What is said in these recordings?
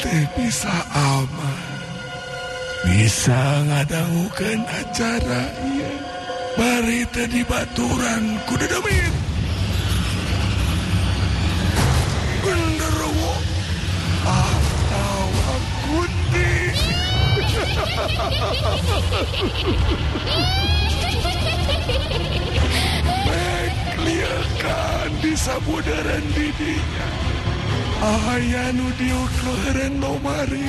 teh bisa aman, bisa ngadangukeun acara ieu bari teh dibaturan ku Dedemit. Genderuwo atawa kunti. Liakan di sabudaran didinya aya nu diuk leureun lomari,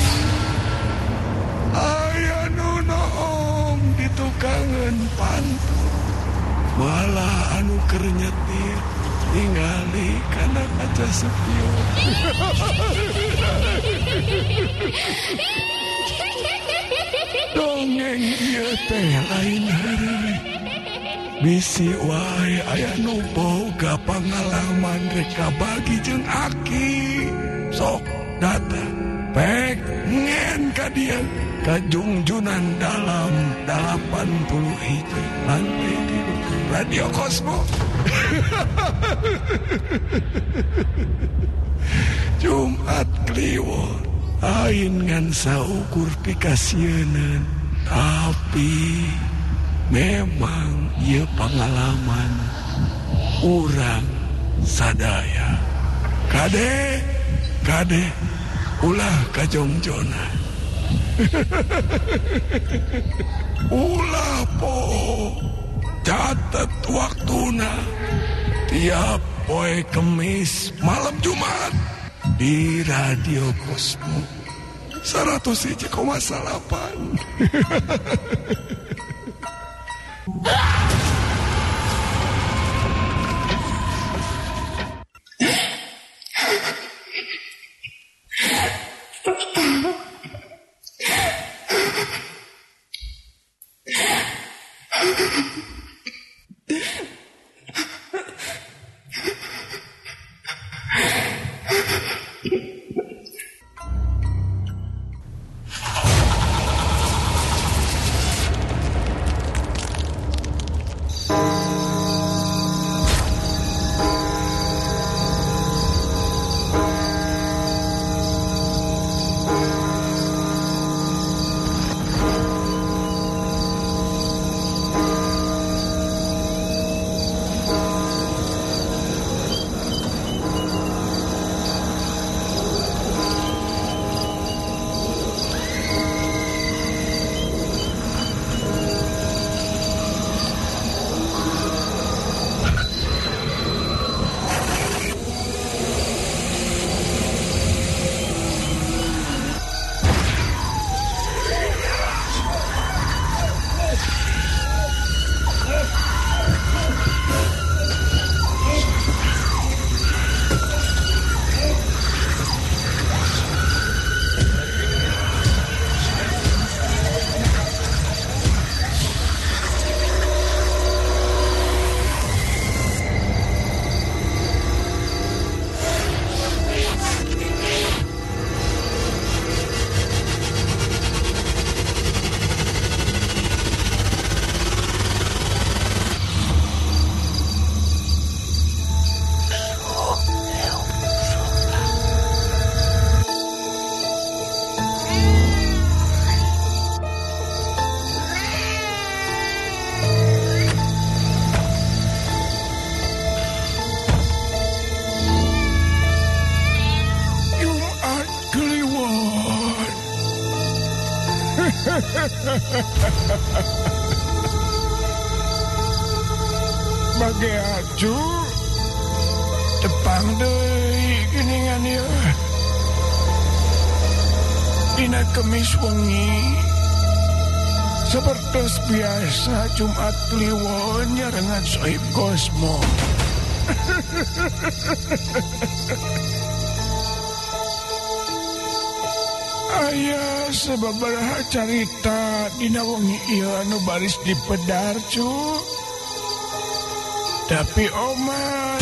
aya nu noong di tukangan pantun, malah anu keur nyetir ningali kana kaca spion. Dongeng ieu teh lain hari. Bisi wae aya nu boga pangalaman reka bagi jeung Aki. Sok datang pek ngen ka dieu ka Jungjunan dalam 81 lantai di Radio Cosmo. Jumat Kliwon ain ngan saukur pikasieun, tapi memang ieu pengalaman urang sadaya. Kade ulah ka Jongjona. Ulah po catet waktuna tiap poe Kemis malam Jumat di Radio Cosmo 101,8. Bage aju tepang deui geuningan ieu dina Kemis wengi sapertos biasa Jumat Kliwon nyarengan Soib Cosmo. Aya sababaraha carita dina wengi ieu anu baris dipedar cu. Tapi omat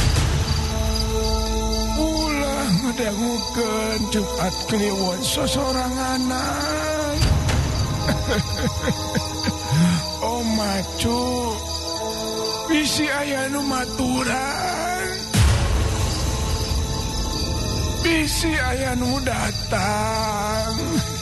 ulah ngadangukeun Jumat Kliwon sosoranganan. Omat cu bisi aya nu maturan. bisi aya nu datang.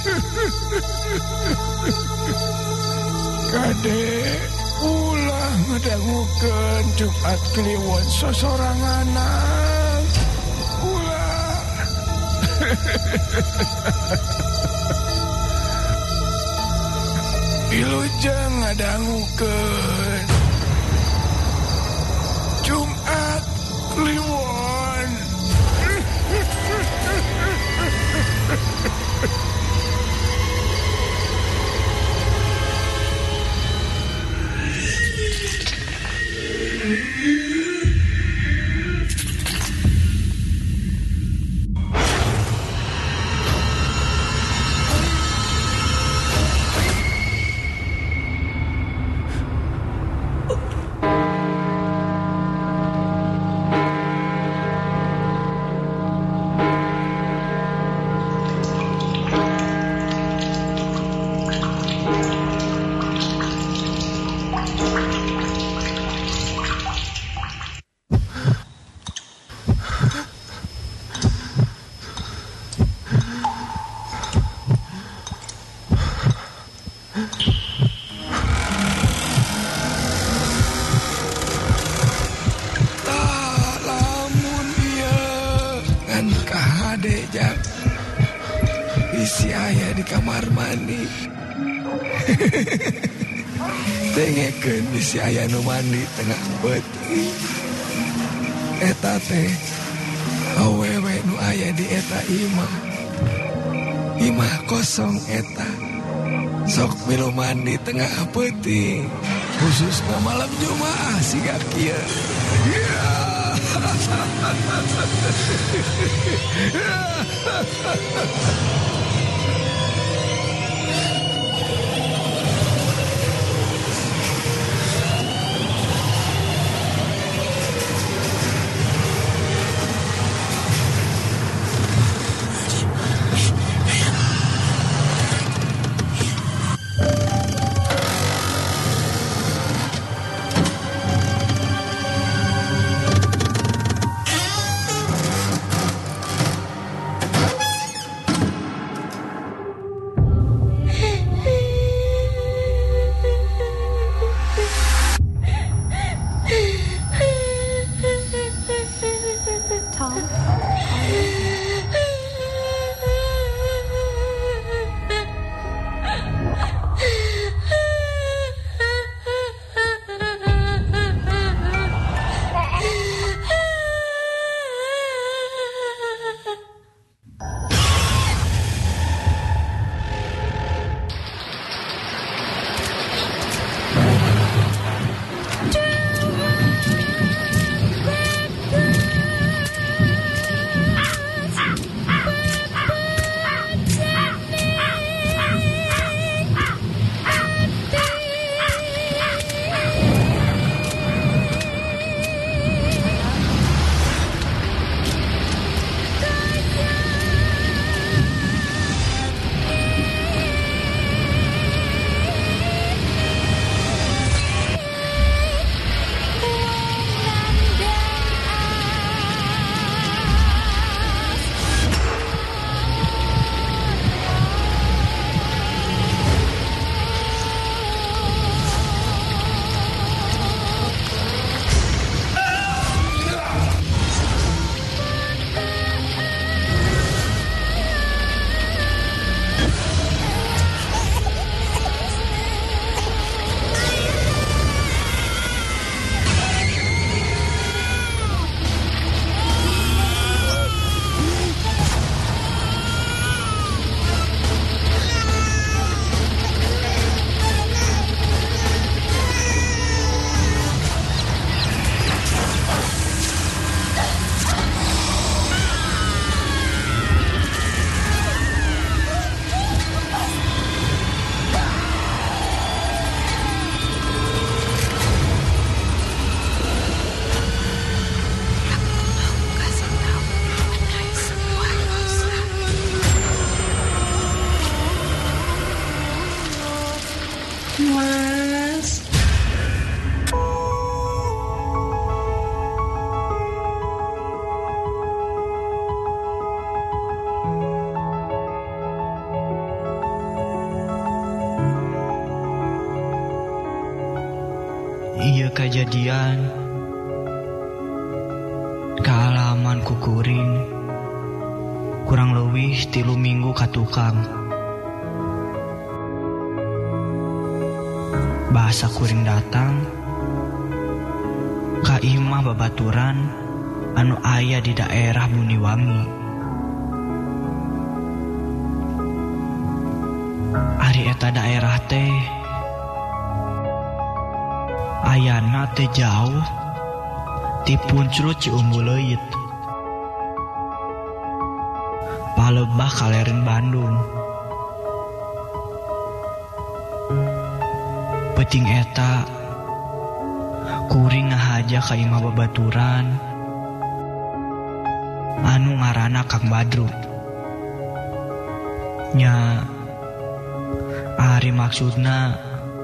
Kade ulah ngedangukeun Jumat Kliwon sosoranganan. Ulah. Wilujeng ngadangukeun Jumat Kliwon. Bisi aya di kamar mandi. Dengekeun bisi aya nu mandi tengah beuting. Eta teh awewe nu aya di eta imah. Imah kosong eta. Sok milu mandi tengah beuting. Khususna malam Jumaah siga kieu. kejadian kealaman kukuring kurang lebih 3 minggu ka tukang. Bahasa kuring datang ka imah babaturan anu aya di daerah Muniwangi. Ari eta daerah teh ayana teh jauh ti Punclut Ciumbuleuit, palebah kalerin Bandung. Penting eta kuring ngahaja ka imah babaturan anu ngaranna Kang Badru. Nya ari maksudna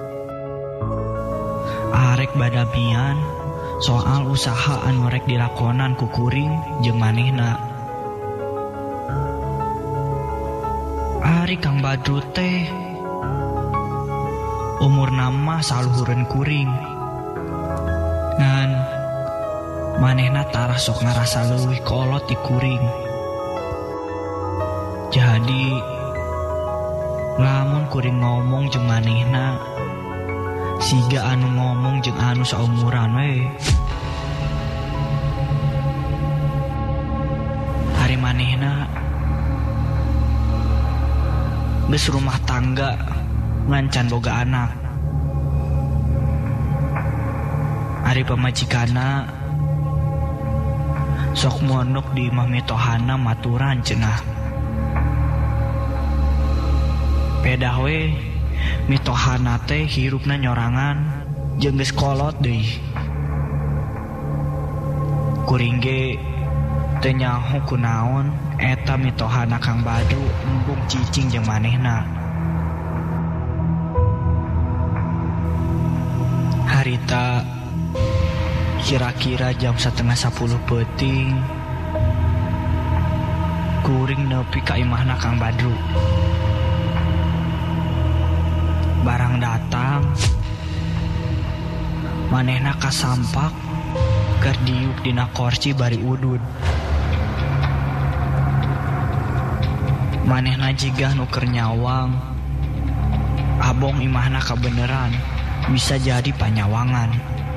arek badamian soal usaha anu rek dilakonan ku kuring jeung manehna. Ari Kang Badru teh umur nama saluhureun kuring, ngan manehna tarah sok ngarasa leuwih kolot di kuring. Jadi lamun kuring ngomong jeung manehna siga anu ngomong jeung anu saumuran we. Hari manehna geus rumah tangga ngancan boga anak. Ari pamajikana sok mondok di imah metohana maturan cenah. Pedah we mitohana teh hirupna nyorangan jeung geus kolot deui. Kuring ge teu nyaho kunaon eta mitohana Kang Badru embung cicing jeung manehna. Harita kira-kira jam 9:30 peuting kuring nepi ka imahna Kang Badru. Barang datang manehna kasampak keur diuk dina kursi bari udud. Manehna jigah nu keur nyawang abong imahna kabeneran bisa jadi panyawangan.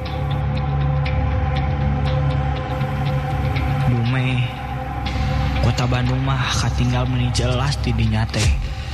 Dume kota Bandung mah katinggal meuni jelas di dinya teh.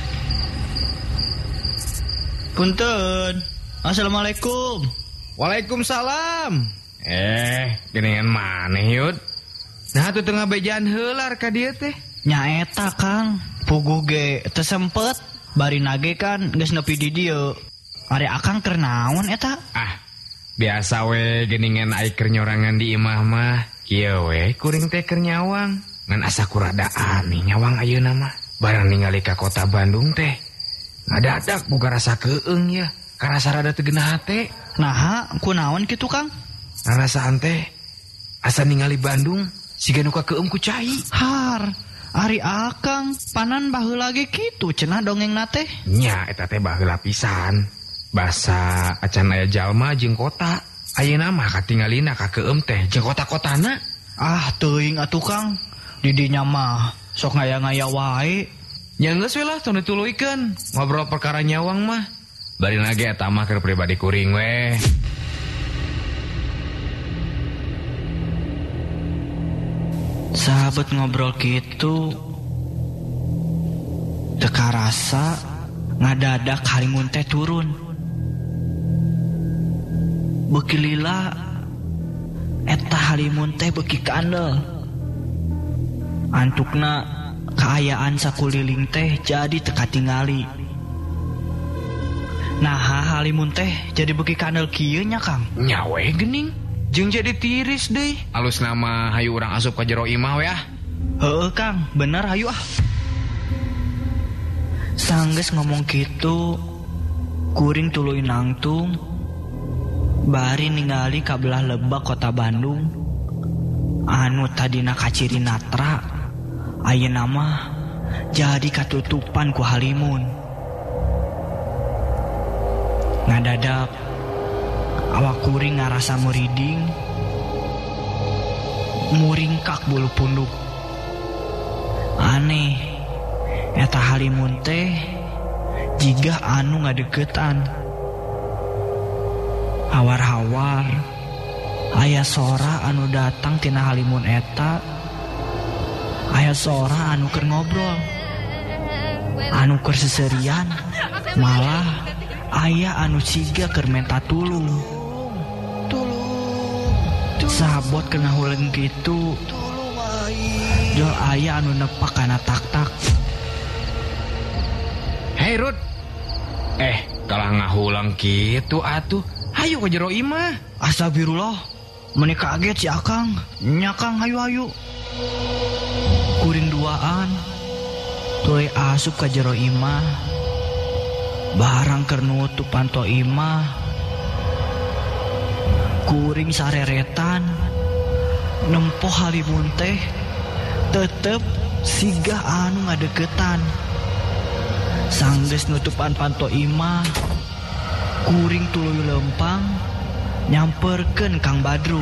Punten. Assalamualaikum. Waalaikumsalam. Geningan maneh yud. Nah tuh tengah bejaan heular ka dieu teh. Nya eta Kang, puguh ge teu sempet. Bari nage kan geus nepi di dieu. Ari akang keur naon eta? Biasa we geningan ai keur nyorangan di imah mah. Kieu we kuring teh keur nyawang. Ngan asa kurada aneh nyawang ayeuna mah. Barang ningali ka kota Bandung teh ngadadak boga rasa keung ya. Karasa rada teu geunah hate. Naha kunaon kitu Kang? Ngarasaan teh asa ningali Bandung siga nu kakeum ku cai. Har, ari akang panan baheula ge kitu cenah dongengna teh. Nya eta teh baheula pisan. Basa acan aya jalma jeung kota. Ayeuna mah katingalina kakeum teh jeung kota-kotana. Teuing atuh Kang. Di dinya mah sok ngaya-ngaya wae. Nya geus we lah tong dituluykeun. Ngobrol perkara nyawang mah. Bari lagi eta mah keur pribadi kuring we. Sahabat ngobrol kitu teu karasa ngadadak halimun teh turun. Beuki lila eta halimun teh beuki kandel. Antukna kaayaan sakuliling teh jadi teu katingali. Nah halimun teh jadi beuki kandel kieu nya Kang. Nya we geuning jeung jadi tiris deui. Alus nama hayu urang asup ka jero imah we ah. Heueuh Kang, bener hayu ah. Sanggeus ngomong kitu kuring tuluy nangtung bari ningali ka belah lebak kota Bandung anu tadina kaciri natra ayeuna mah jadi katutupan ku halimun. Ngadadak Awak kuring ngarasa meriding, muringkak bulu punduk. Aneh, eta halimun teh jigah anu ngadegetan. Hawar-hawar aya sora anu datang tina halimun eta. Aya sora anu keur ngobrol, anu keur seserian, malah aya anu siga keur menta tulung. Sabot kena huleng gitu, jol aya anu nepak kana tak-tak. Hei Rud, kalah ngahulang gitu atuh. Hayu ke jero imah. Astagfirullah, meni kaget si Akang. Nyakang hayu-hayu. Kuring duaan tuluy asup ka jero imah. Barang keur nutup panto imah, kuring sareretan nempoh halimun teh tetep sigah anu ngadegetan. Sanggeus nutupan panto imah, kuring tuluy lempang nyamperkeun Kang Badru.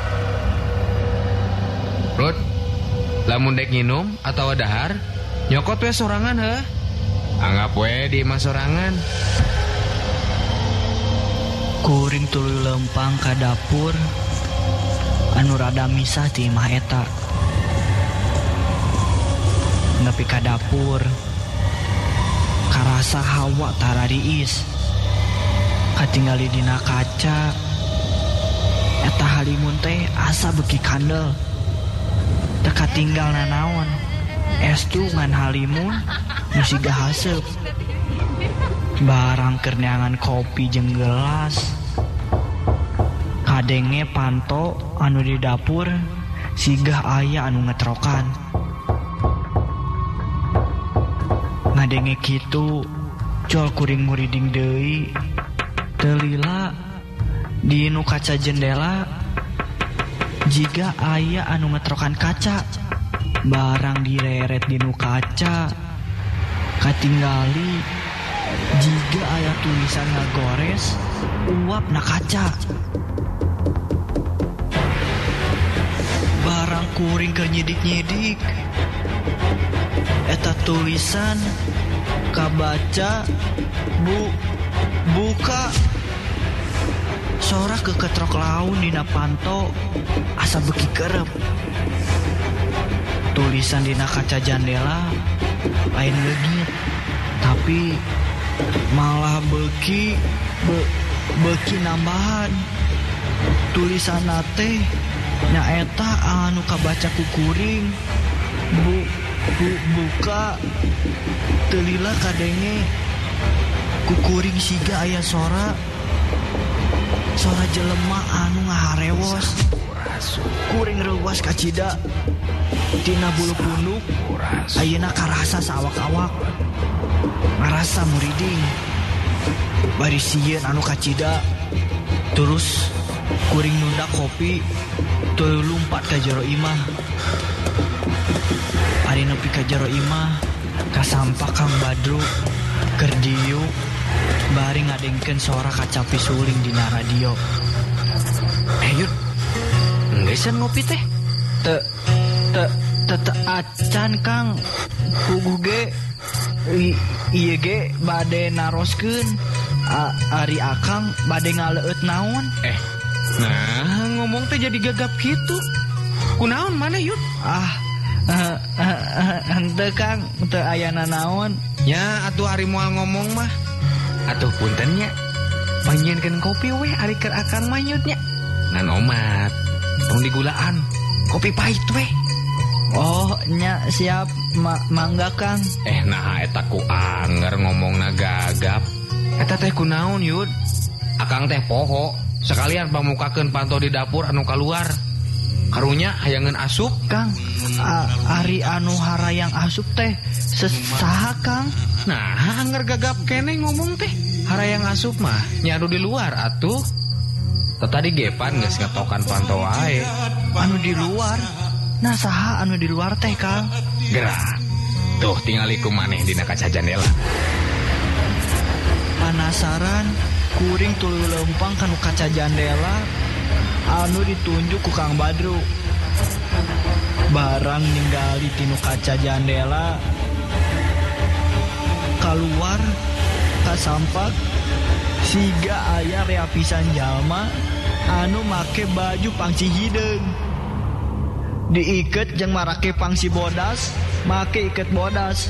Rud, lamun dek nginum atau dahar, nyokot we sorangan heuh. Anggap we di imah sorangan. Kuring tuluy lempang ka dapur anu rada misah ti imah eta. Nepi ka dapur, karasa hawa tarariis. Katinggali dina kaca, eta halimun teh asa beki kandel. Teu katinggal nanaon, estu ngan halimun nu siga haseup. Barang keur neangan kopi jeung gelas, kadenge panto anu di dapur sigah aya anu ngetrokan. Ngadenge kitu, jol kuring muriding deui. Telila di nu kaca jendela jiga aya anu ngetrokan kaca. Barang direret di nu kaca, katinggali jiga aya tulisan ngagores uap na kaca. Barang kuring ke nyidik-nyidik, eta tulisan kabaca buka. Sora keketrok laun dina panto asa beki kerep. Tulisan dina kaca jendela lain leungit, tapi malah beki nambahan. Tulisan teh nyaeta anu kabaca ku kuring. Buka. Telila kadenge ku kuring siga aya sora jelema anu ngaharewos. Kuring reuwas kacida tina bulu punduk, ayeuna karasa sawak-awak. Ngarasa muriding bari sieun anu kacida. Terus kuring nunda kopi tuluy lumpat ka jero imah. Ari nepi ka jero imah, kasampak Kang Badru keur diuk bari ngadengkeun sora kacapi suling dina radio. Yud, ngeuseun ngopi teh? Te acan Kang, puguh ge ieu ge bade naroskeun. Ari Akang bade ngaleueut naon? Nah, ngomong teh jadi gagap gitu. Kunaon maneh Yud? Henteu Kang, teu aya nanaon. Ya atuh ari moal ngomong mah. Atuh punten nya. Panjenenkeun kopi we ari keur Akang mah Yudnya. Ngan omat, tong digulaan. Kopi pahit we. Oh, nya siap, mangga Kang. Nah eta ku anger ngomongna gagap. Eta teh kunaon Yud? Akang teh poho, sekalian pamukakeun panto di dapur anu kaluar. Karunya hayangeun asup, Kang. Ari anu harayang asup teh saha Kang? Nah, anger gagap keneh ngomong teh. Harayang asup mah nyadu di luar atuh. Tadi gepan geus ngetokan panto wae. Anu di luar? Nah saha anu di luar teh Kang? Gerak. Tuh tingali ku maneh dina kaca jendela. Penasaran kuring tuluy lempang kanu kaca jandela anu ditunjuk ku Kang Badru. Barang ningali tinu kaca jandela keluar kasampak siga aya reapisan jalma anu make baju pangsi hideung diiket jeung marake pangsi bodas make iket bodas.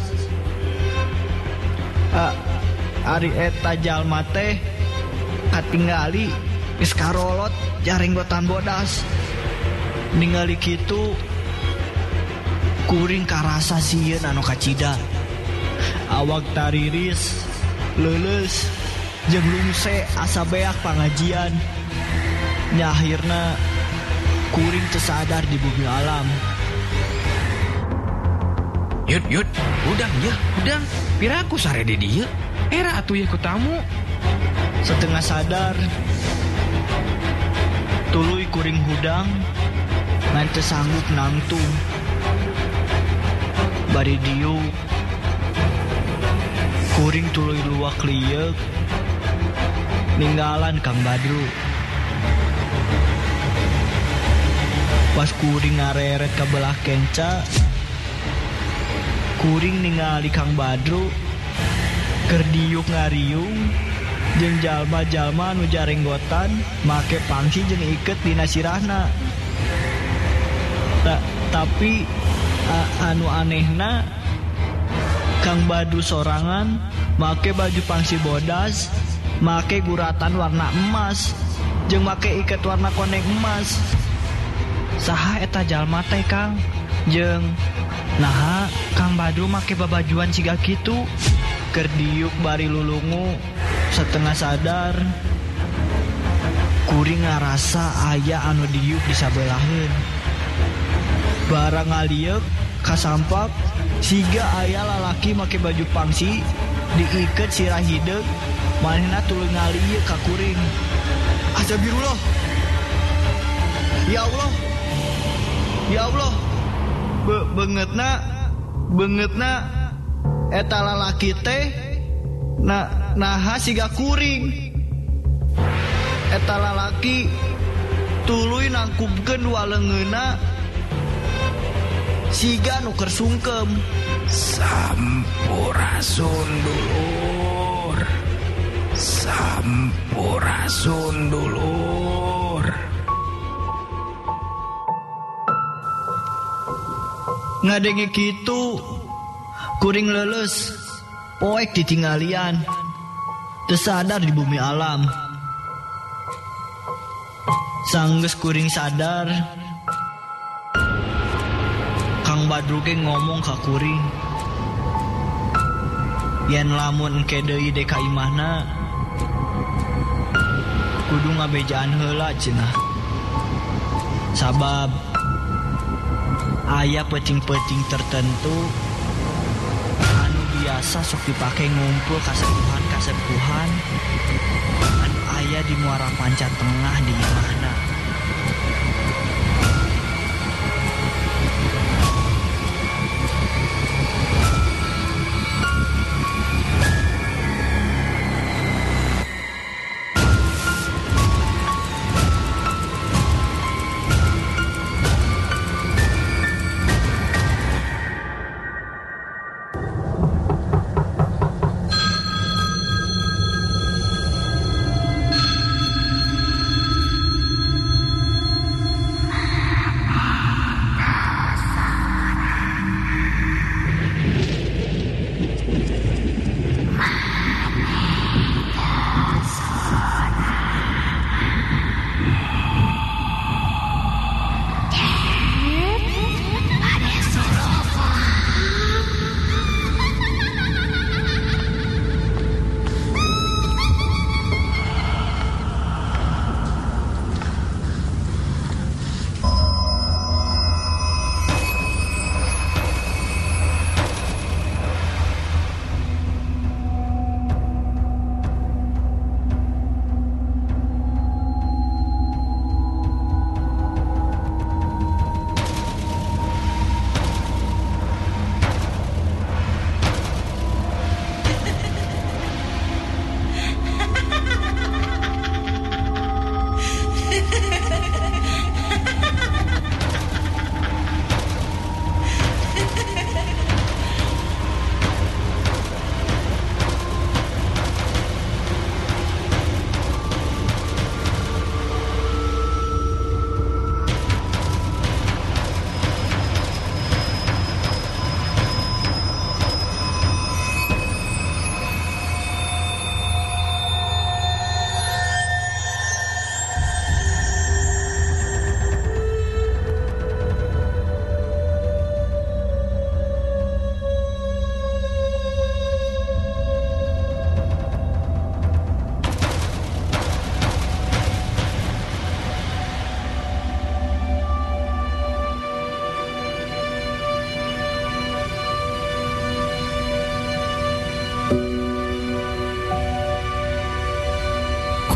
Ari eta jalma teh katingali geus karolot jarenggotan bodas. Ningali kitu kuring karasa sieun anu kacida. Awak tariris, leuleus, jeung lungse asa beak pangajian. Nya akhirna kuring teu sadar di bumi alam. Yud, udang ya, udang. Piraku sare di dieu. Era atuh ya ku tamu. Setengah sadar, tuluy kuring hudang ngan teu sanggup nangtung. Bari dieu kuring tuluy luwak lieu ninggalan Kang Badru. Pas kuring ngareret ka belah kenca, kuring ningali Kang Badru keur diuk ngariung jeung jalma-jalma anu jarenggotan make pangsi jeung iket dina sirahna. Tapi anu anehna Kang Badru sorangan make baju pangsi bodas, make guratan warna emas jeung make iket warna koneng emas. Saha eta jalma teh Kang? Jeung naha Kang Badru make babajuan siga kitu? Keur diuk bari lulungu setengah sadar kuring ngarasa aya anu diuk di sabelaheun. Barang ngaliuk kasampak siga aya lalaki make baju pangsi diiket sirah hideung manehna tuluy ngaliuk ka kuring. Astagfirullah. Ya Allah. Ya Allah. Beungeutna eta lalaki teh naha siga kuring. Eta lalaki tuluy nangkupkeun dua leungeunna siga nu keur sungkem. Sampurasun dulur. Ngadenge kitu kuring leuleus poek ditinggalian teu sadar di bumi alam. Sanggeus kuring sadar Kang Badru ge ngomong ka kuring, yen lamun engke deui deka imahna kudu ngabejaan heula cenah. Sabab aya peuting-peuting tertentu anu biasa sok dipake ngumpul kasepuhan anu aya di muara panca tengah di imahna.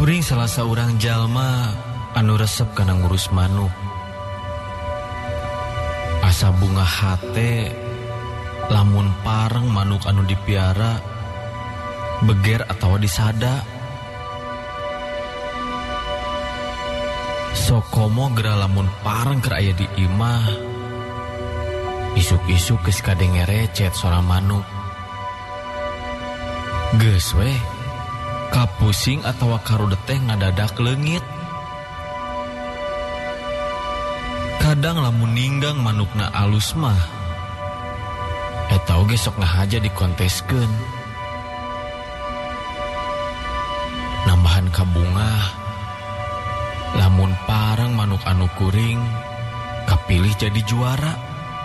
Kuring salah seorang jalma anu resep kana ngurus manuk. Asa bunga hate lamun pareng manuk anu dipiara beger atawa disada. Sokomo gera lamun pareng keur aya di imah. Isuk-isuk geus kadenge recet sora manuk. Geus we kapusing atawa karudet teh ngadadak leungit. Kadang lamun ninggang manukna alus mah eta oge sok ngahaja dikonteskeun. Nambahan ka bunga lamun pareng manuk anu kuring kapilih jadi juara.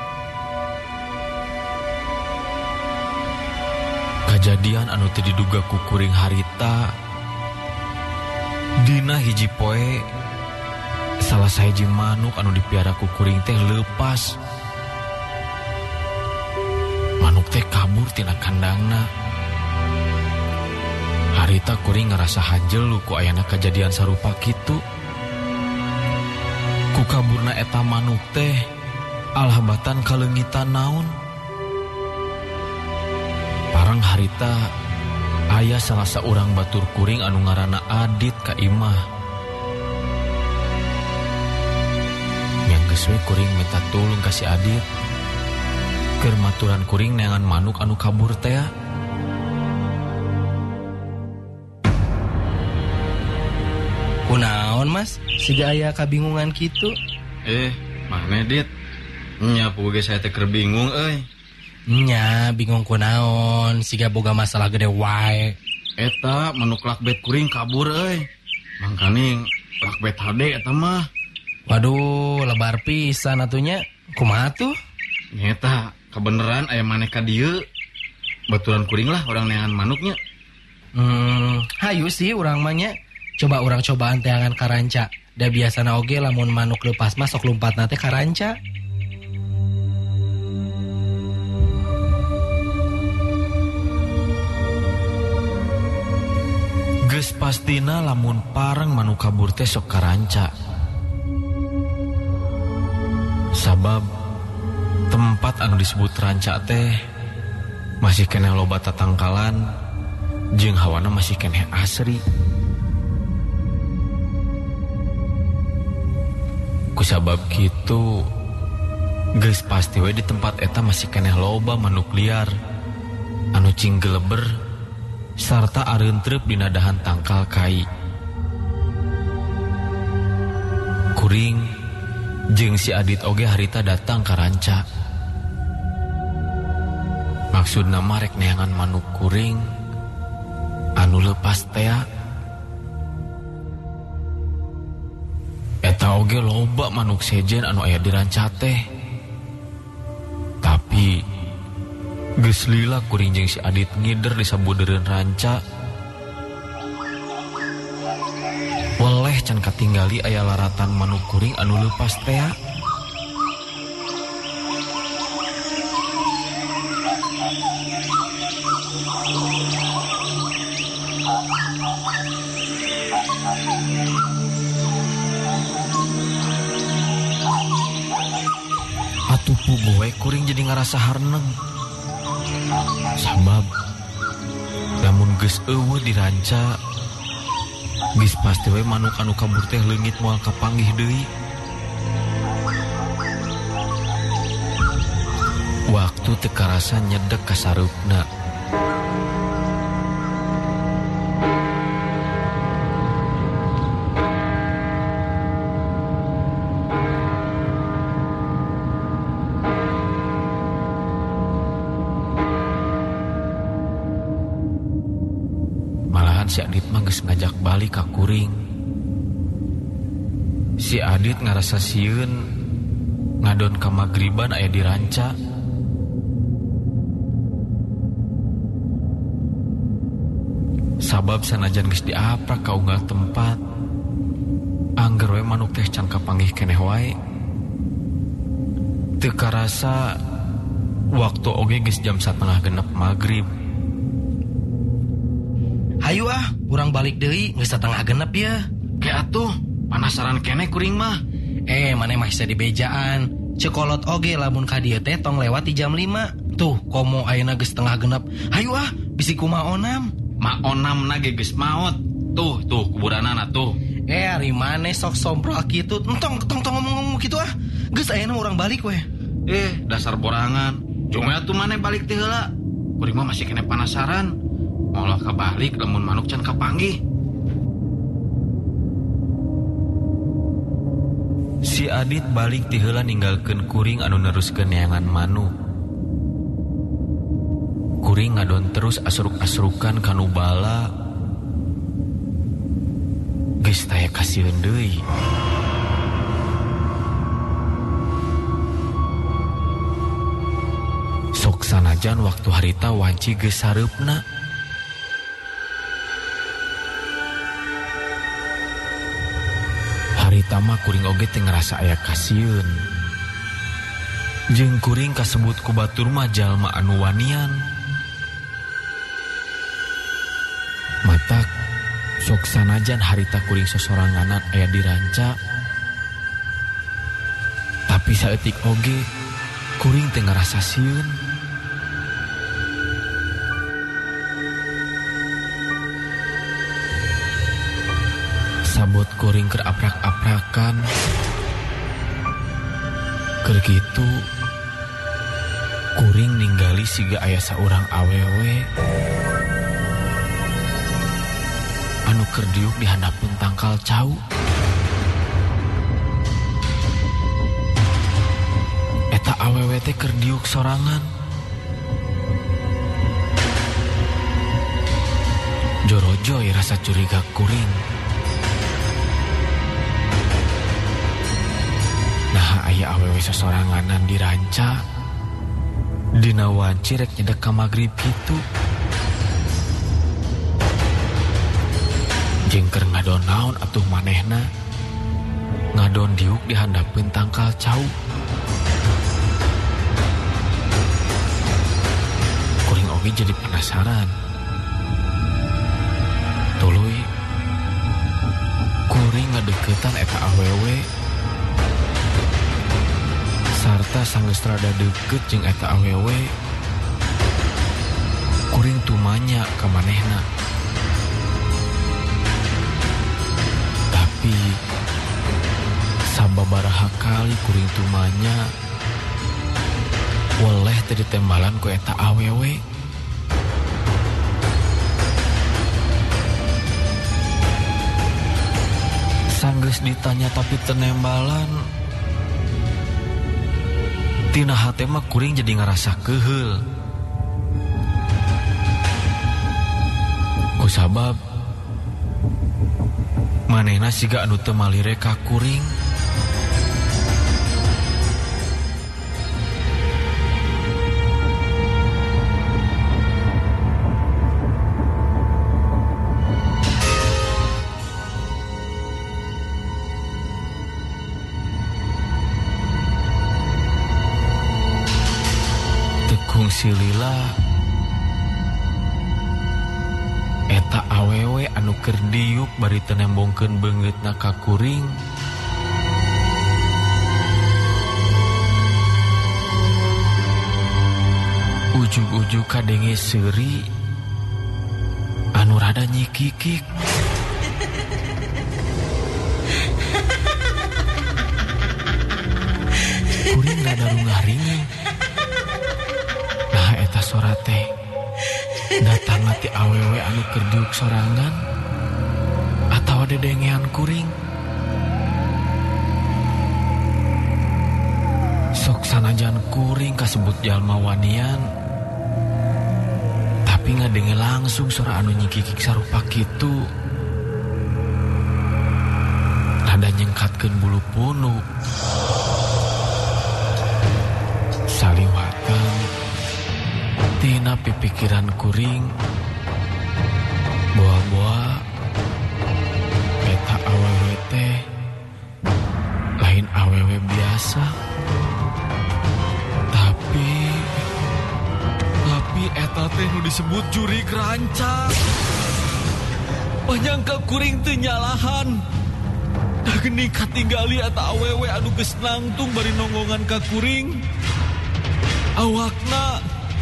Kajadian anu teu diduga ku kuring harita dina hiji poe salah sahiji manuk anu dipiara ku kuring teh leupas. Manuk teh kabur tina kandangna. Harita kuring ngerasa hanjelu ku ayana kajadian sarupa kitu. Ku kaburna eta manuk teh alhabatan kaleungitan naon. Parang harita aya salah saurang batur kuring anu ngaranna Adit ka imah. Geus we kuring minta tulung ka si Adit keur maturan kuring neangan manuk anu kabur teh. Kunaon Mas? Siga aya kabingungan kitu? Mana Dit? Nya puguh saya teh keur bingung euy. Nya bingung kunaon? Siga boga masalah gede wae. Eta manuk lakbet kuring kabur euy. Mangkaning lakbet hade eta mah. Waduh, lebar pisan atunya. Kumaha tuh? Nyeta, kebeneran aya maneh ka dieu. Baturan kuring lah orang neangan manuknya. Hayu sih urang mah nya. Coba urang cobaan teangan karanca. Da biasana oge lamun manuk leupas mah sok lumpatna teh karanca. Geus pastina lamun pareng manuk kabur teh sok karanca. Sabab tempat anu disebut ranca teh masih keneh loba tatangkalan jeung hawana masih keneh asri. Kusabab kitu geus pasti we di tempat eta masih keneh loba manuk liar anu cing geleber sarta areuntreup dina dahan tangkal kai. Kuring jeung si Adit oge harita datang ka ranca. Maksudna mah rek neangan manuk kuring anu leupas teh. Eta oge loba manuk sejen anu aya di ranca teh. Tapi geus lila kuring jeung si Adit ngider di sabudeureun ranca. Weleh can katinggali aya laratan manuk kuring anu leupas teh. Atuh puguh we kuring jadi ngarasa harneg. Sabab lamun geus eueuh di ranca geus pasti we manuk anu kabur teh leungit moal kapanggih deui. Waktu teu karasa nyedek ka sareupna. Si Adit mah geus ngajak balik ka kuring. Si Adit ngarasa sieun ngadon ka magriban aya di ranca. Sabab sanajan geus diaprak ka unggal tempat, angger we manuk teh can kapanggih keneh wae. Teu karasa waktu oge geus jam 1:30 magrib. Hayu urang balik deui geus setengah genep ya. Kayak atuh, penasaran kene kuring mah. Maneh mah bisa dibejaan. Cekolot oge lamun ka dieu teh tong lewat di jam 5. Tuh, komo ayeuna geus setengah genep. Hayu bisi kumaha onam. Ma onam nage geus maot. Tuh kuburanana tuh. Ari maneh sok sompral kitu. Tong ngomong kitu Geus ayeuna urang balik we. Dasar borangan. Cuma atuh maneh balik teh heula. Kuring mah masih kena penasaran. Maulah kabalik lamun manuk can kapanggih. Si Adit balik ti heula ninggalkeun kuring anu neruskeun neangan manuk. Kuring ngadon terus asruk-asrukan kanu bala. Geus taya kasieun deui. Sok sanajan waktu harita wanci geus sareupna. Harita mah kuring oge teh ngerasa aya kasieun. Jeung kuring kasebut ku batur mah jalma anu wanian. Matak sok sanajan harita kuring sosoranganan aya di ranca. Tapi saeutik oge kuring teh ngerasa sieun. Sabot kuring keur aprak-aprakan. Keur kitu kuring ninggali siga aya saurang awewe anu keur diuk di handapun tangkal cau. Eta awewe teh keur diuk sorangan. Jorojoy rasa curiga kuring. Nah aya awewe sesoranganan di ranca. Dina wanci rek nyedek ka magrib kitu. Jeung keur ngadon naon atuh manehna. Ngadon diuk di handapeun tangkal cau. Kuring oge jadi penasaran. Tuluy kuring ngadeuketan eta awewe. Sarta sanggeus rada deukeut jeung eta awewe, kuring tumanya ka manehna. Tapi sababaraha kali kuring tumanya weleh teu ditembalan ku eta awewe. Sanggeus ditanya tapi teu nembalan. Tina hate mah kuring jadi ngerasa keheul. Kusabab manehna siga anu teu malire ka kuring. Si Lila eta awewe anu keur diuk bari teu nembongkeun beungeutna ka kuring. Ujug-ujug kadenge seuri anu rada nyikikik. Kuring rada rungah-ringih. Eta sora teh datang ti awewe anu keur diuk sorangan atawa dedengean kuring. Sok sanajan kuring kasebut jalma wanian, tapi ngadenge langsung sora anu nyikikik sarupa kitu. Rada nyengkatkeun bulu punu. Saliwatan tina pipikiran kuring boa-boa eta awewe teh lain awewe biasa. Tapi eta teh nu disebut jurig ranca. Panyangka kuring teu nyalahan. Da geuning katinggali eta awewe anu geus nangtung bari nonggongan ka kuring. Awakna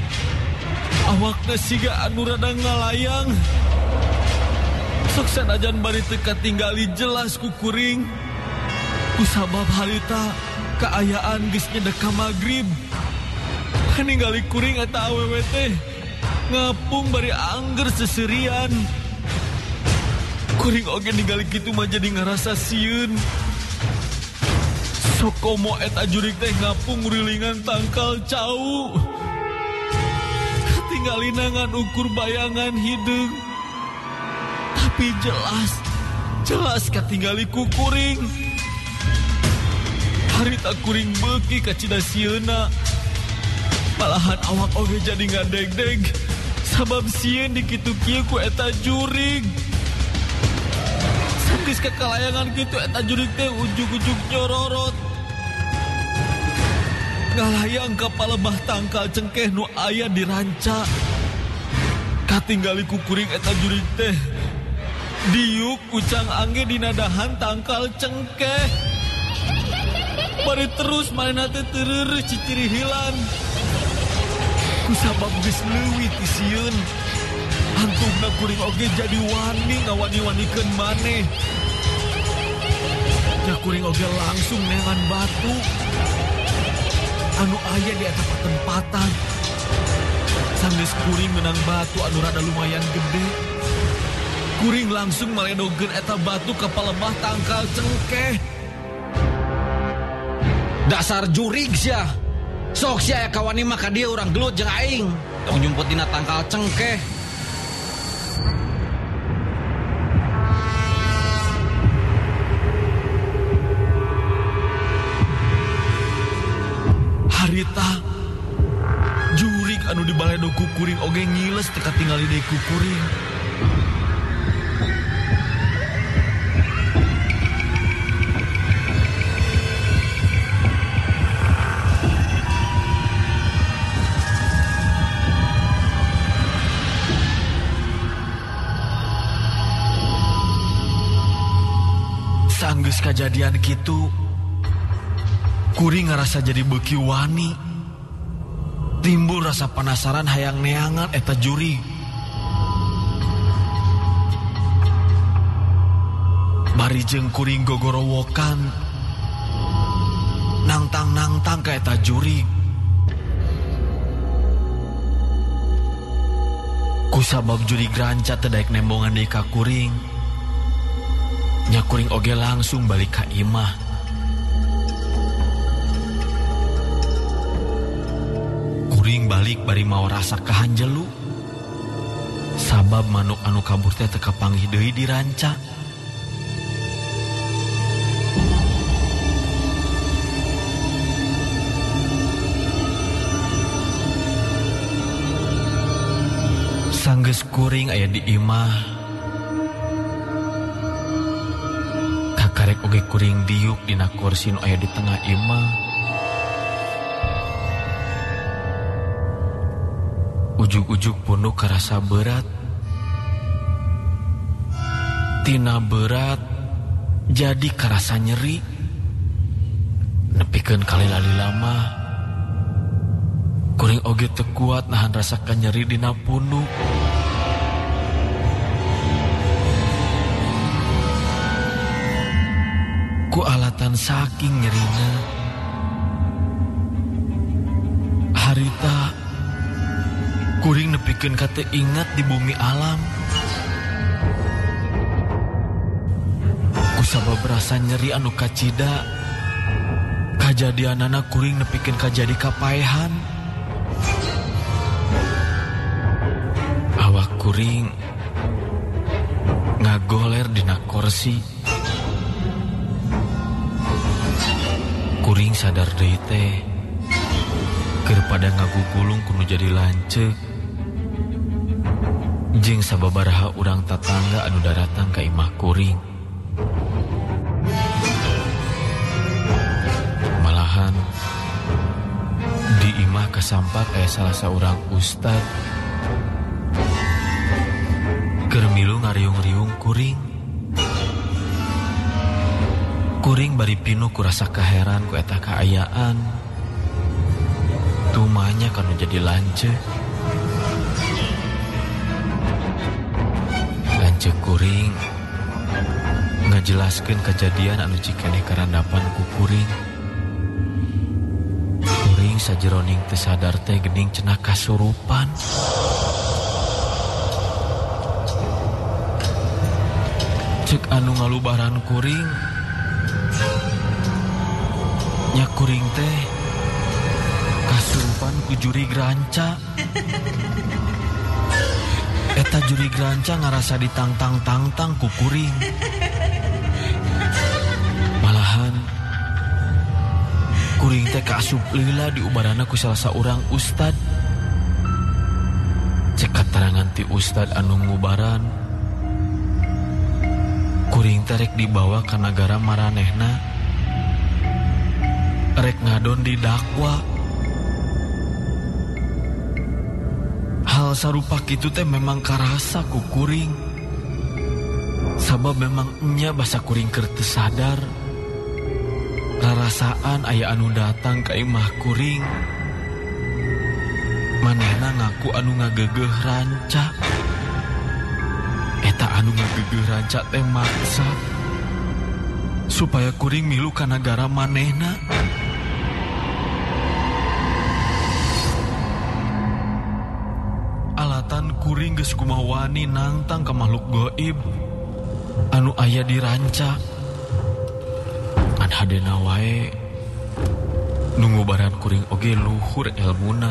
siga anu rada ngalayang. Sok sanajan bari teu katinggali jelas ku kuring. Kusabab harita kaayaan geus nyedek ka magrib. Kaningali kuring eta awewe teh ngapung bari angger seserian. Kuring oge ningali kitu mah jadi ngarasa sieun. Sok komo eta jurig teh ngapung ngurilingan tangkal cau. Katingali nangan ukur bayangan hideung. Tapi jelas katingali ku kuring. Harita kuring beuki ka cida sieuna. Malahan awak oge jadi ngadeg-deg. Sabab sieun di kitu kieu ku eta jurig. Geus kakalayangan kitu eta jurig teh ujug-ujug nyororot. Ngalayang ka palebah tangkal cengkeh nu aya di ranca. Katinggali ku kuring eta jurig teh diuk ucang angge dina dahan tangkal cengkeh. Bari terus manehna teh teureureuh cicirihilan. Kusabab geus leuwih ti sieun. Hantungna kuring oge jadi wani ngawani-wanikeun maneh. Ya kuring oge langsung nengan batu anu aya di eta patempatan. Sanggeus kuring menang batu anu rada lumayan gede. Kuring langsung maledogeun eta batu ka palebah tangkal cengkeh. Dasar jurig sia. Sok sia kawani mah ka dieu urang gelut jeung aing. Tong nyumput dina tangkal cengkeh. Harita jurig anu dibaledo ku kuring oge ngiles teka tingali deui ku kuring. Sanggeus kajadian kitu kuring ngerasa jadi beuki wani. Timbul rasa penasaran hayang neangan eta jurig. Bari jeung kuring gogorowokan nangtang ka eta jurig. Kusabab jurig ranca teu daek nembongan deui ka kuring. Nya kuring oge langsung balik ka imah. Kuring balik bari mau rasa kahanjelu. Sabab manuk anu kabur teh teu kapanggih deui di ranca. Sanggeus kuring aya di imah, kakarek oge kuring diuk dina kursi nu aya di tengah imah. Ujug-ujug punduk karasa berat. Tina berat jadi karasa nyeri. Nepikeun kalila-lila mah kuring oge teu kuat nahan rasa kanyeri dina punduk. Ku alatan saking nyerina. Harita kuring nepikeun ka teu ingat di bumi alam. Kusabab rasa nyeri anu kacida, kajadianana kuring nepikeun ka jadi kapaehan. Awak kuring ngagoler dina kursi. Kuring sadar deui teh keur pada ngagugulung kudu jadi lanceuk. Jeung sababaraha urang tatangga anu daratang ka imah kuring. Malahan di imah kasampat aya salah saurang ustad Keur milu ngariung-riung kuring. Kuring bari pinu kurasa kaheran ku eta kaayaan. Tumanya kanu jadi lanceuk. Lanceuk kuring ngajelaskeun kejadian anu cikeneh karandapan ku kuring. Kuring sajeroning teu sadar teh geuning cenah kasurupan. Cek anu ngalubaran kuring, nya kuring teh kasurupan ku jurig ranca. Eta jurig ranca ngarasa ditangtang-tangtang ku kuring. Malahan kuring teh kaasup lila diubarana ku salah saurang ustad. Cek katerangan ti ustad anu ngubaran, kuring teh rek dibawa ka nagara maranehna, rek ngadon didakwa. Hal sarupa kitu teh memang karasa ku kuring. Sabab memang nya basa kuring keur teu sadar. Rarasaan aya anu datang ka imah kuring. Manehna ngaku anu ngageugeuh ranca. Eta anu ngageugeuh ranca teh maksa supaya kuring milu ka nagara manehna. Alatan kuring geus kumaha wani nantang ka makhluk gaib anu aya di ranca. An hadena wae nu ngubaran kuring oge luhur elmuna.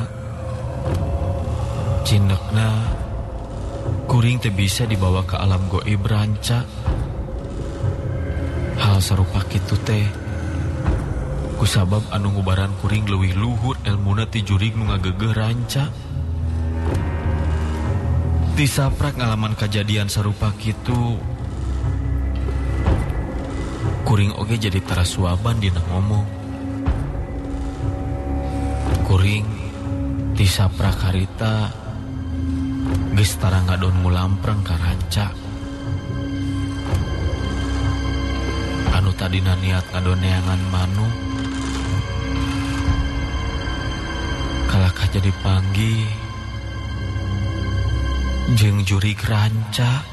Cindekna kuring teh bisa dibawa ke alam gaib ranca. Hal sarupa kitu teh kusabab anu ngubaran kuring leuwih luhur elmuna ti jurig nu ngageugeuh ranca. Tisaprak ngalaman kejadian sarupa kitu, kuring oge jadi tarasuaban dina ngomong. Kuring tisaprak harita geus tara ngadon mulampreng ka ranca. Anu tadina niat ngadon neangan manuk, kalakah jadi panggih jeung jurig ranca.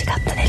しかったです。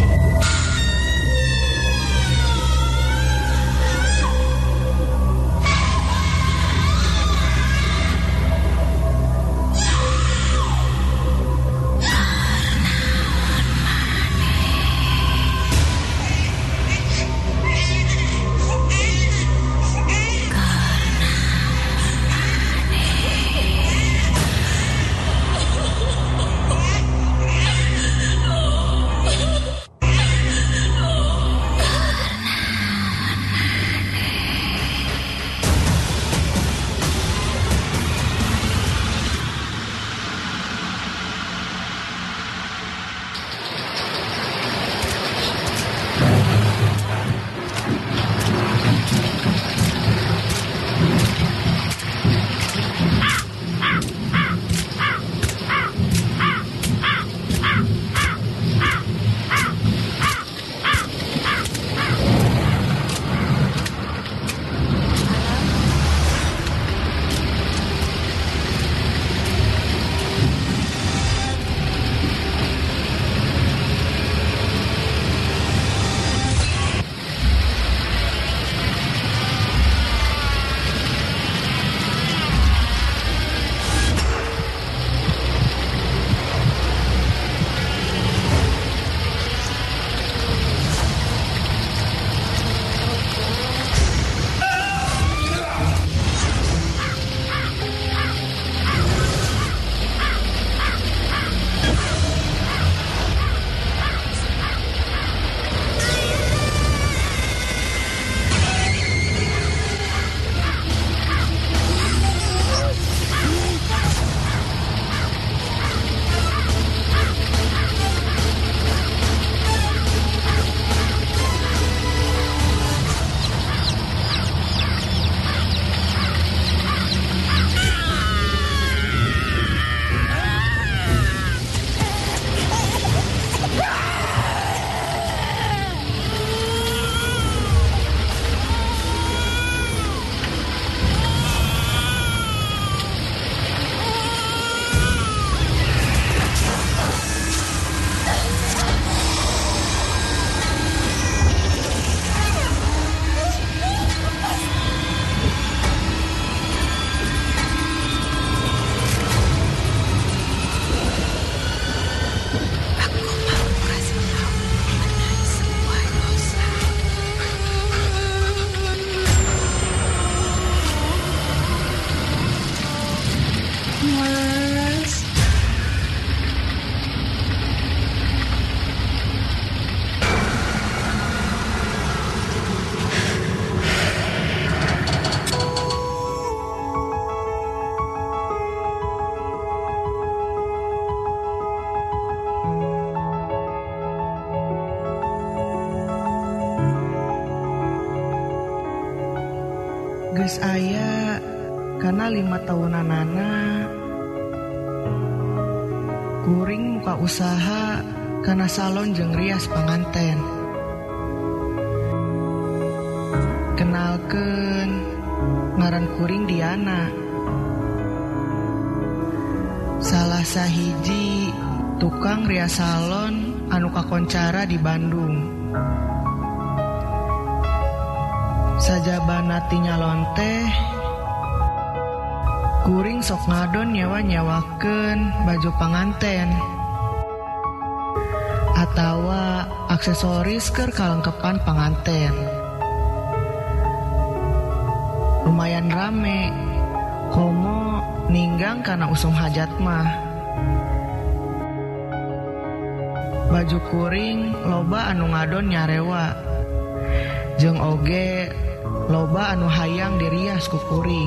Geus aya kana 5 tahunanana kuring muka usaha kana salon jeung rias panganten. Kenalkeun, ngaran kuring Diana. Salah sahiji tukang rias salon anu kakoncara di Bandung. Sajabana ti nyalon teh kuring sok ngadon nyewa-nyewakeun baju panganten atawa aksesoris keur kalengkepan panganten. Lumayan rame, komo ninggang kana usum hajat mah. Baju kuring loba anu ngadon nyarewa, jeung oge loba anu hayang dirias ku kuring.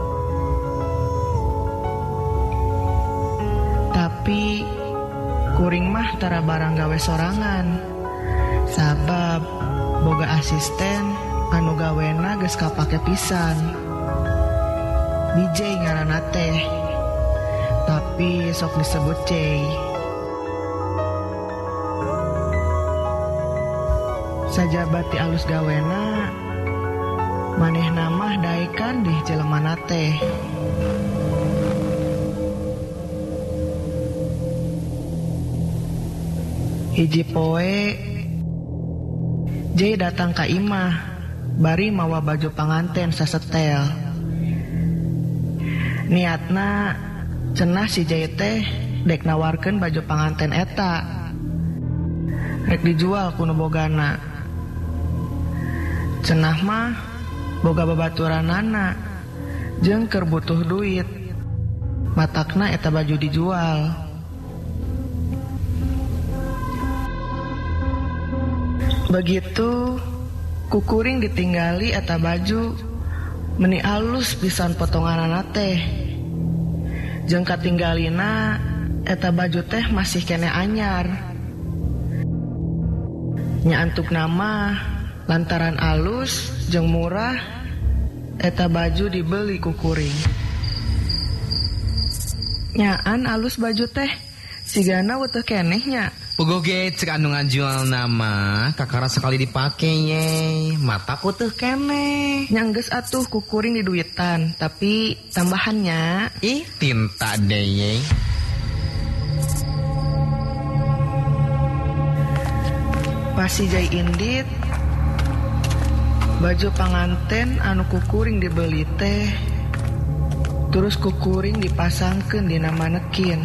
Tapi kuring mah tara barang gawe sorangan, sabab boga asisten anu gawena geus kapake pisan. DJ ngaranna teh, tapi sok disebut Cey. Sajabati alus gawena manehna mah daekan dih jelemana teh. Hiji poe Jay datang ka imah bari mawa baju panganten sasetel. Niatna cenah si Jay teh dek nawarkeun baju panganten eta rek dijual kuno bogana. Cenah mah boga babaturanana jeung keur butuh duit, matakna eta baju dijual. Begitu kukuring ditinggali eta baju meni alus pisan potonganana teh. Jeung katinggalina eta baju teh masih kene anyar. Nya antuk nama lantaran alus jeung murah eta baju dibeli kukuring. Nyaan alus baju teh sigana weteuh kenehnya. Pugoge cek anu ngajual nama kakara sekali dipake ye mata putih kene. Nyangges atuh kukuring di duitan, tapi tambahannya tinta deh ye. Pasi Jai indit baju panganten anu kukuring dibeli teh terus kukuring dipasangkeun dina manekin.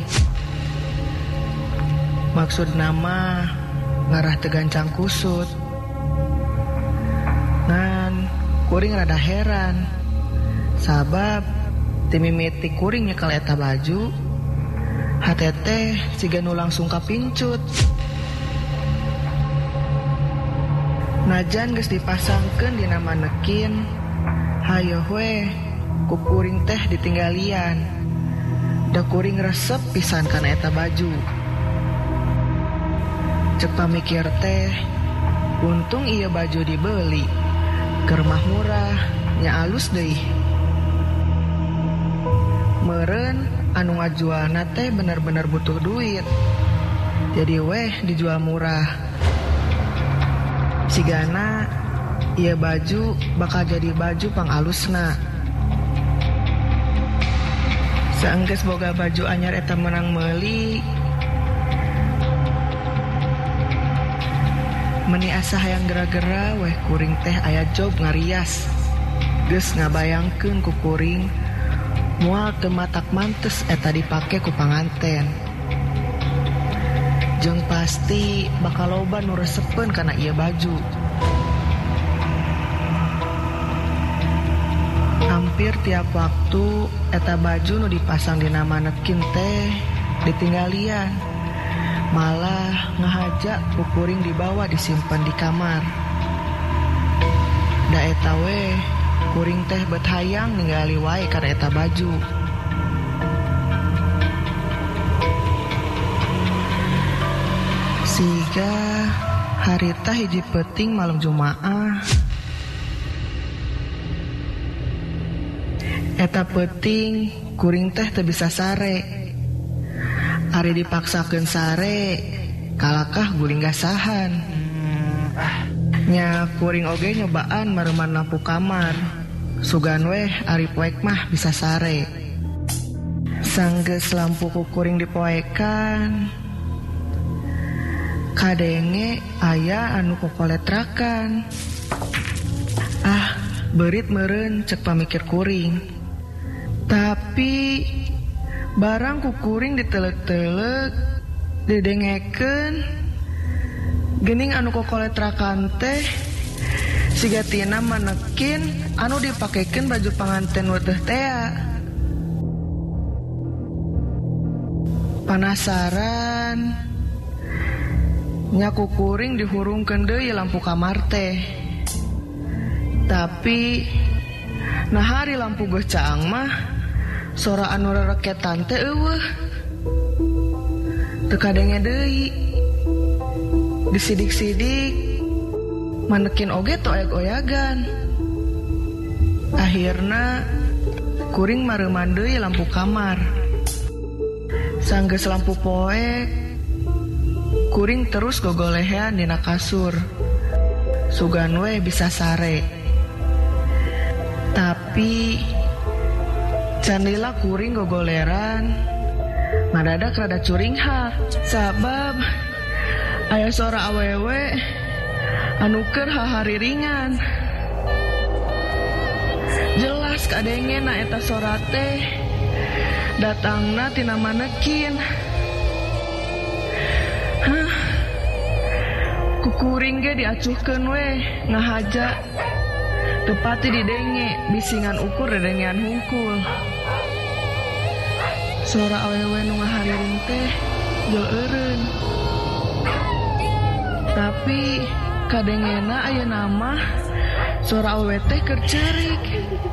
Maksud nama ngarah tegancang kusut. Ngan kuring rada heran sabab timimiti kuring nyekel eta baju hatete siga nu langsung kapincut. Najan geus dipasangkeun dina manekin, hayo we kukuring teh ditinggalian. Da kuring resep pisan kana eta baju. Cek pamikir teh, untung ieu baju dibeli. Keur mah murah, nya alus deui. Meureun anu ngajualna teh bener-bener butuh duit. Jadi weh dijual murah. Sigana ieu baju bakal jadi baju pangalusna. Saenggeus boga baju anyar eta menang meuli, meni asa hayang gera-gera weh kuring teh aya job ngarias. Geus ngabayangkeun ku kuring moal teu matak mantes eta dipake ku panganten. Jeung pasti bakal loba nu resepeun kana ieu baju. Hampir tiap waktu eta baju nu dipasang dina manekin teh ditinggalian. Malah ngahajak kukuring dibawa disimpan di kamar. Da eta we kuring teh bet hayang ninggali wae kana eta baju. Siga harita hiji peuting malam Jumaah. Eta peuting kuring teh teu bisa sare. Ari dipaksakeun sare, kalakah guling gasahan. Nya kuring oge nyobaan mareuman lampu kamar. Sugan weh ari poek mah bisa sare. Sanggeus lampu kukuring dipoekan, kadenge aya anu kokoletrakan. Beurit meureun cek pamikir kuring. Tapi barang kukuring ditelek-telek didengekeun geuning anu kokoletrakan teh siga tina manekin anu dipakekeun baju panganten weteuh tea. Panasaran nya kukuring dihurungkeun deui lampu kamar teh. Tapi nah hari lampu geus caang mah sora anu rereketan teh eueuh. Teu kadenge deui. Disidik-sidik manekin oge teu oyak-oyagan. Akhirna kuring mareuman deui lampu kamar. Sanggeus lampu poek, kuring terus gogolehean dina kasur. Sugan we bisa sare. Tapi candila kuring gogoleran, madadak rada curing hak. Sabab aya sora awewe anu keur hahariringan. Jelas kadengena eta sora teh datangna tina manekin. Kukuring ge diacuhkeun we ngahaja tepati didenge bisingan ukur dedengean hungkul. Sora awewe nu ngahariring teh jol eureun. Tapi kadengena aya nama sora awewe teh keur ceurik.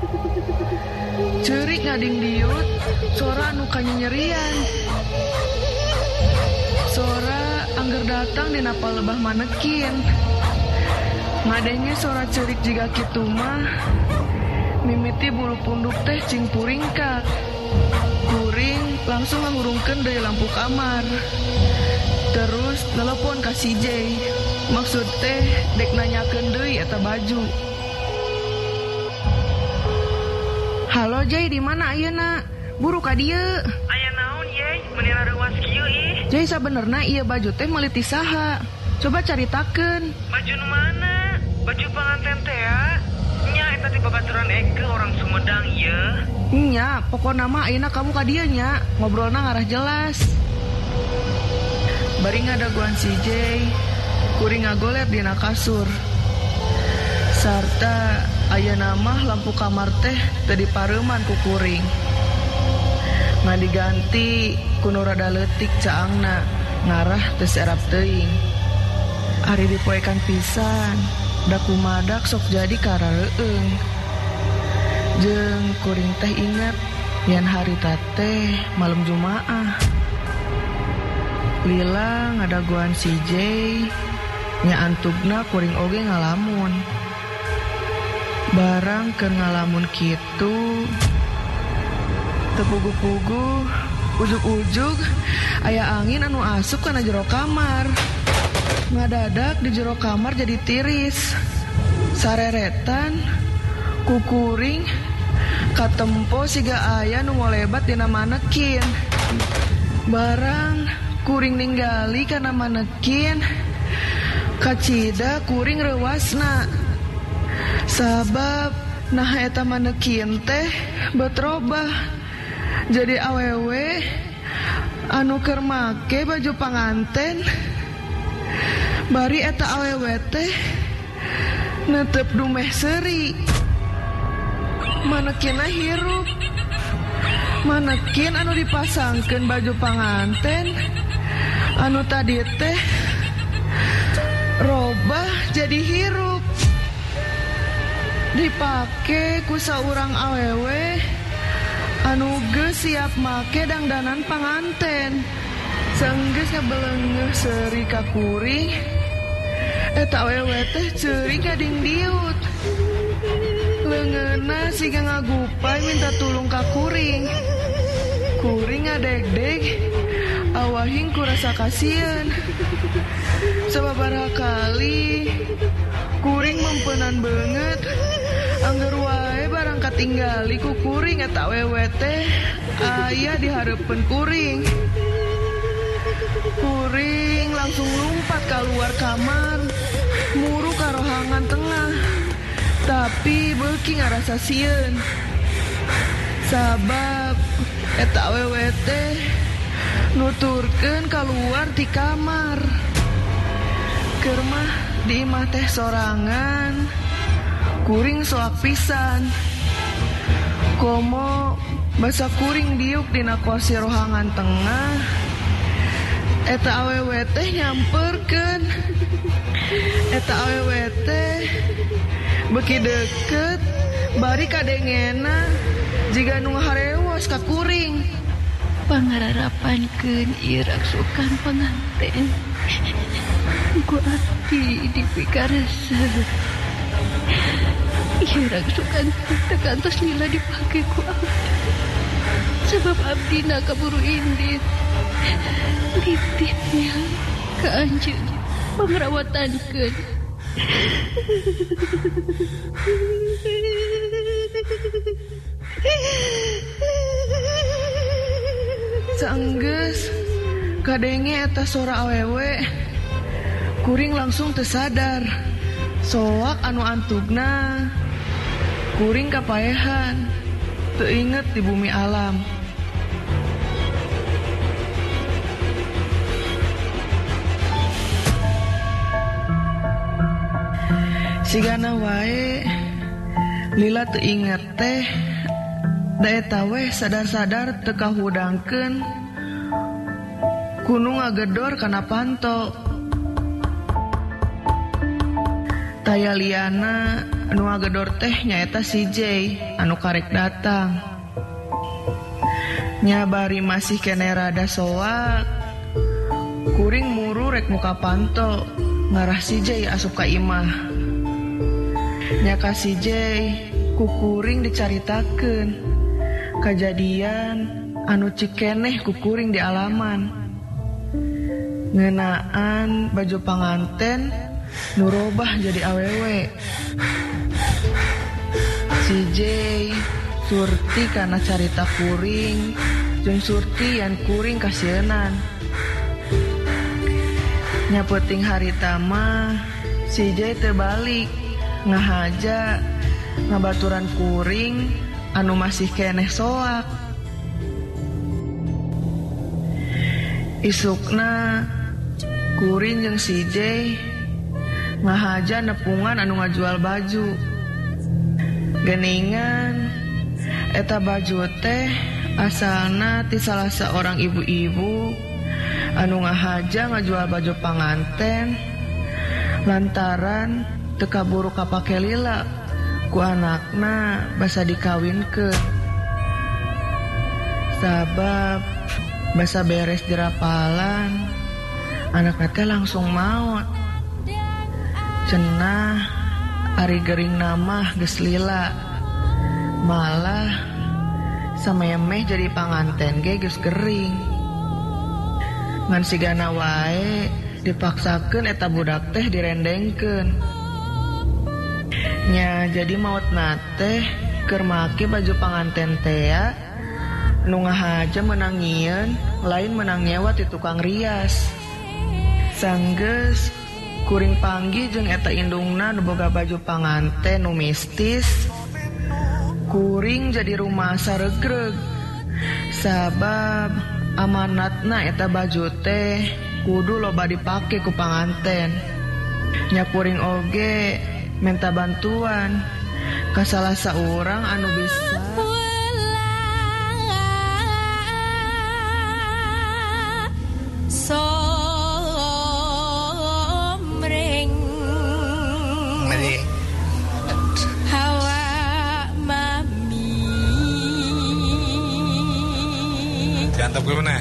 Ceurik ngading diut sora anu kanyerian. Sora angger datang dina palebah manekin. Ngadenge sora ceurik jiga kitu mah mimiti bulu punduk teh cing puringkak. Kuring langsung ngurungkeun deui lampu kamar. Terus telepon ka si J. Maksud teh dek nanyakeun deui eta baju. Halo J, di mana ayeuna? Buru ka dieu. Aya naon ye? Menira reuas kieu ih. J, sabenerna ieu baju teh meuli ti saha? Coba caritakeun. Baju nu mana? Baju panganten teh ya? Nya eta ti babaturan Eke orang Sumedang ieu. Nya, pokona mah ayeuna kamu ka dieu nya, ngobrolna ngarah jelas. Bari ngadaguan si J, kuring ngagoler dina kasur. Sarta ayeuna mah lampu kamar teh teu dipareuman ku kuring. Diganti kuno rada leutik caangna ngarah teu serap teuing. Ari dipoekan pisan da kumadak sok jadi karareueung. Jeung kuring teh inget yen harita teh malam Jumaah. Lila ngadaguan si J nya antugna kuring oge ngalamun. Barang keur ngalamun kitu tepugu-pugu ujug-ujug aya angin anu asup kana jero kamar. Ngadadak di jero kamar jadi tiris. Sareretan kukuring katempo siga aya nu ngolebat dina manekin. Barang kuring ninggali kana manekin, kacida kuring reuasna. Sabab nah eta manekin teh betrobah jadi awewe anu keur make baju panganten. Bari eta awewe teh netep dumeh seuri. Manekina hirup. Manekin anu dipasangkeun baju panganten anu tadi teh robah jadi hirup. Dipake ku saurang awewe anu geus siap make dangdanan panganten. Saenggeus ngabeleungeuh seuri ka kuring, eta awewe teh ceurik gading diut. Leungeunna siga ngagupay minta tulung ka kuring. Kuring ngadegdeg awahing ku rasa kasieun. Sababaraha kali kuring mempenan beungeut angger wae barang katinggali ku kuring eta awewe teh aya di hareupeun kuring. Kuring langsung lompat keluar kamar, muru ka rohangan tengah. Tapi beuki ngarasa sieun. Sabab eta awewe teh nuturkeun keluar ti kamar. Keur mah di imah teh sorangan. Kuring soak pisan. Komo basa kuring diuk dina kursi rohangan tengah. Eta awewe teh nyamperkeun. Eta awewe teh beuki deket bari kadengena jiga nu ngaharewas ka kuring. Pangararapankeun ieu rangsukan panganten. Ku abdi dipikaresa. Ieu rangsukan teu kantos lila dipake ku abdi. Sebab abdina kaburu indit. Titipnya ka anjeun pangarawatankeun. Saenggeus kadenge eta sora awewe Kuring langsung tersadar. Soak anu antugna. Kuring kapaehan. Teu inget di bumi alam. Sigana wae lila teu inget teh da eta we sadar-sadar teu kahudangkeun kudu ngagedor kana panto. Taya liana anu ngagedor teh nyaeta si J anu karek datang. Nyabari masih kene rada soak, kuring muru rek muka panto ngarah si J asup ka imah. Nyaka si J kukuring dicaritakeun kejadian anu cikeneh kukuring di alaman ngeunaan baju panganten nurobah jadi awewe. Si J surti karena carita kuring jeung surti yang kuring kasienan. Nyapeting harita mah si J terbalik ngahaja ngabaturan kuring anu masih keneh soak. Isukna kuring jeung si J ngahaja nepungan anu ngajual baju. Geningan eta baju teh asalna ti salah seorang ibu-ibu anu ngahaja ngajual baju panganten lantaran teu kaburu kapake lila ku anakna basa dikawinkeun. Sabab basa beres dirapalan anakna teh langsung maot. Cenah ari gering namah geus lila, malah samemeh jadi panganten ge geus gering. Ngan sigana wae dipaksakeun eta budak teh direndengkeun. Nya jadi maot nate keur make baju panganten teh nu ngahaja menang nyieun lain menang nyewa ti tukang rias. Sanggeus kuring panggih jeung eta indungna nu boga baju panganten nu mistis. Kuring jadi rumah saregreg sabab amanatna eta baju teh kudu loba dipake ku panganten. Nya kuring oge minta bantuan ka salah saurang anu bisa somreng hawa mami diantap gue mana?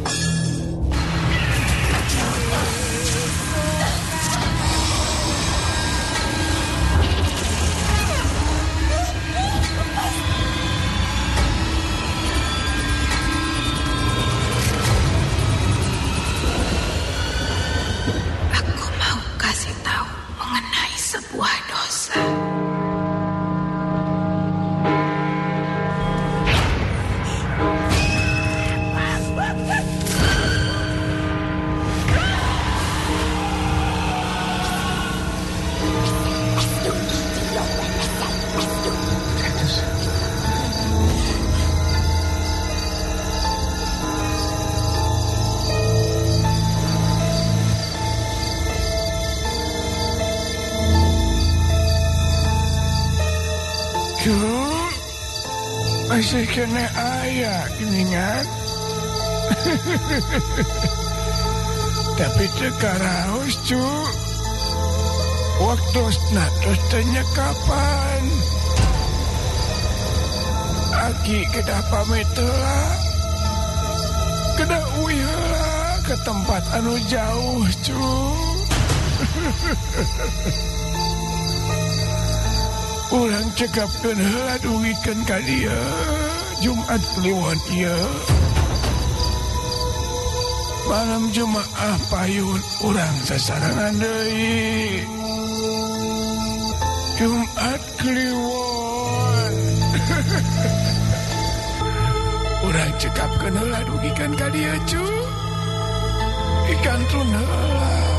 Masih kena ayah geningan. Tapi tekaraos cu waktu natos tanya kapan Aki kedah pamit lah kedah uyah ke tempat anu jauh cu. Urang cekapkeun heula duwikeun ka dieu Jumat Kliwon ieu. Malam Jumaah payun urang sasarangan deui. Jumat Kliwon. Urang cekapkeun heula duwikeun ka dieu cu. Ikantun heula.